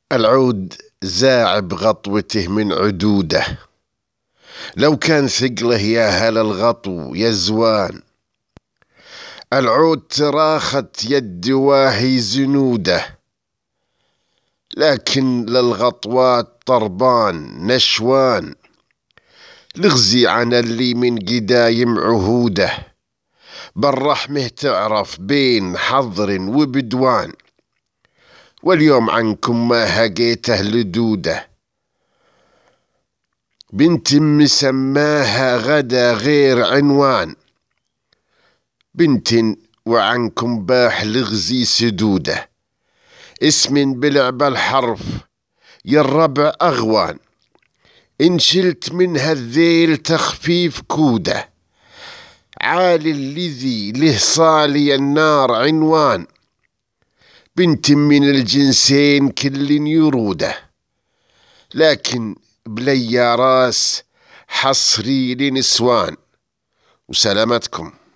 العود زاعب غطوته من عدوده، لو كان ثقله يا هلا الغطو يا زوان. العود تراخت يد واهي زنوده، لكن للغطوات طربان نشوان. لغزي عن اللي من قدايم عهوده، بالرحمه تعرف بين حضر وبدوان. واليوم عنكم ما هقيته لدوده، بنت مسماها غدا غير عنوان. بنت وعنكم باح لغزي سدوده، اسم بلعب الحرف يا الربع أغوان. إن شلت منها الذيل تخفيف كوده، عالي الذي له صالي النار عنوان. بنت من الجنسين كل يروده، لكن بلي راس حصري لنسوان. وسلامتكم.